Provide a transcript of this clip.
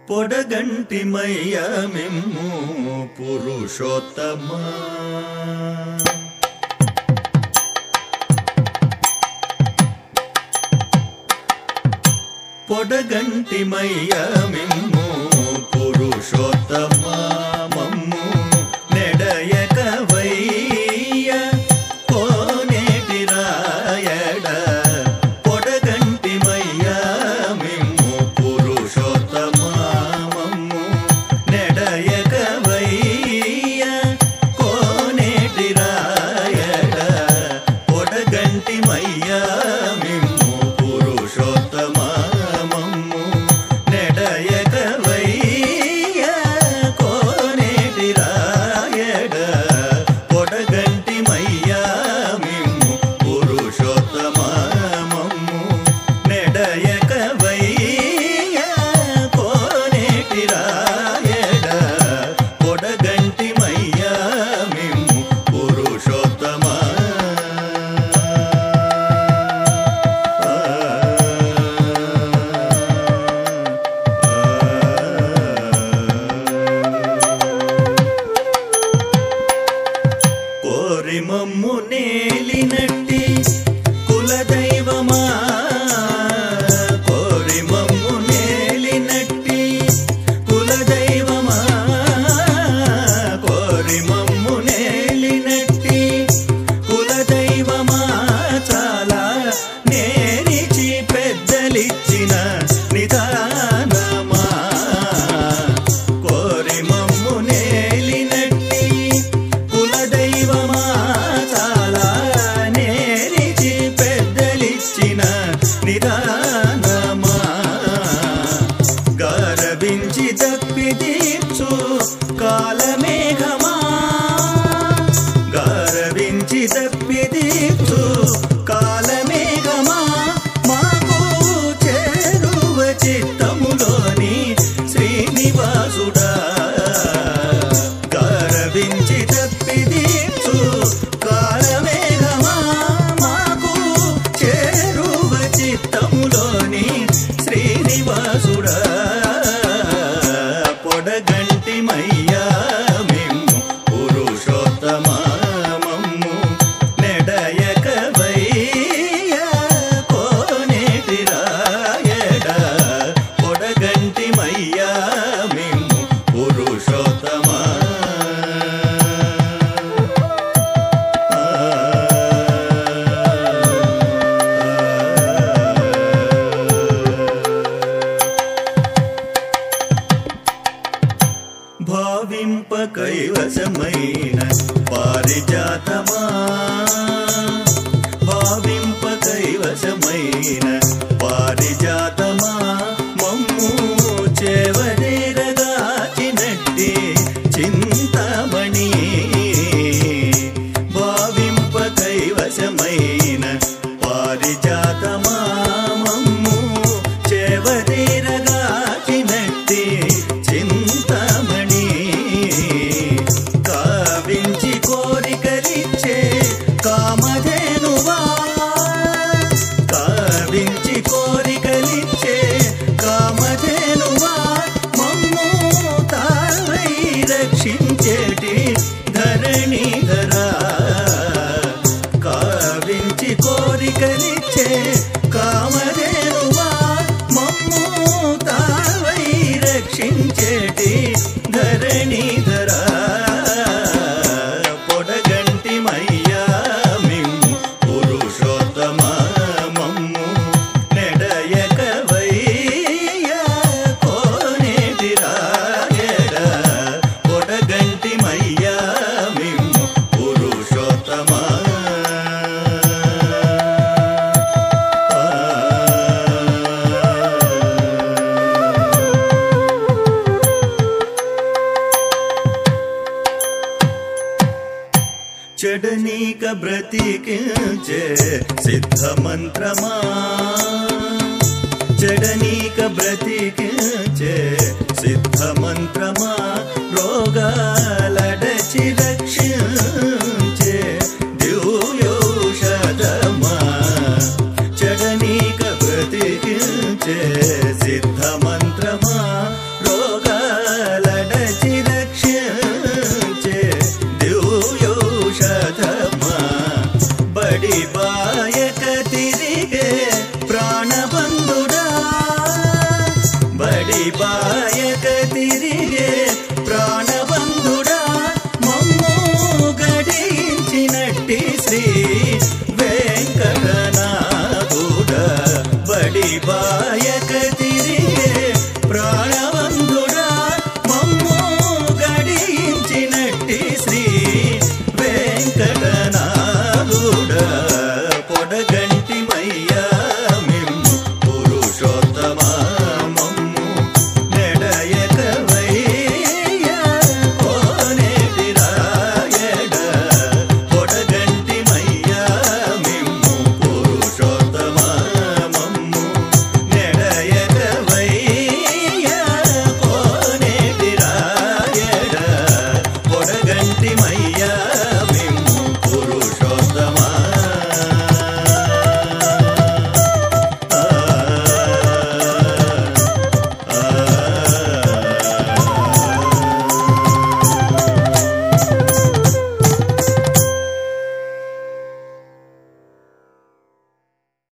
పొడగంటి మయ్యమిమ్ము పురుషోత్తమా పొడగంటి మయ్యమిమ్ము పురుషోత్తమా మమ్ము నెడయక వయ్య కోనేటి రాయడ పొడగంటి మయ్యమిమ్ము పురుషోత్తమా మమ్ము నెడయక వయ్య కోనేటి రాయడ పొడగంటి మయ్యమిమ్ము పురుషోత్తమా మమ్ము నేలినట్టి కులదైవమా కోరి మమ్ము నేలినట్టి కులదైవమా కోరి మమ్ము నేలినట్టి కులదైవమా చాలా నేరిచి పెద్దలిచ్చిన నిదానమా కోరి మమ్ము నేలినట్టి కులదైవమా నిదానమా గరవించి తప్పిదీర్చు కాలమేఘమా గరవించి తప్పిదీర్చు కాలమేఘమా మాకు చేరువ చిత్తములోని శ్రీనివాసుడా గరవించి తప్పిదీర్చు కాలమేఘమా మాకు చేరువ చిత్తములోని శ్రీనివాసుడా పొడగంటి మయ్యమిమ్ము పురుషోత్తమా మమ్ము నెడయక వయ్య కోనేటి రాయడ పొడగంటి మయ్యమిమ్ము పురుషోత్తమా భావింప కైవశమైన పారిజాతమా భావింప కైవశమైన పారిజాతమా మమ్ము చేవదేరగాచినట్టి చింతామణి భావింప కైవశమైన పారిజాతమా మమ్ము చేవదేరగాచినట్టి చింతామణి కావించి కోరికలిచ్చే కామధేనువా కావించి కోరికలిచ్చే కామధేనువా మమ్ము తావై రక్షించేటి ధరణిధరా కావించి కోరికలిచ్చే కామధేనువా మమ్ము తావై రక్షించేటి ధరణిధరా పొడగంటి మయ్యమిమ్ము పురుషోత్తమా మమ్ము నెడయక వయ్య కోనేటి రాయడ పొడగంటి మయ్యమిమ్ము పురుషోత్తమా చెడనీక బ్రతికించే సిద్ధ మంత్రమా చెడనీక బ్రతికించే సిద్ధ మంత్రమా రోగాలడచి రక్షించే దివ్యోషధమా చెడనీక బ్రతికించే సిద్ధ మంత్రమా శక్తిమయ్యా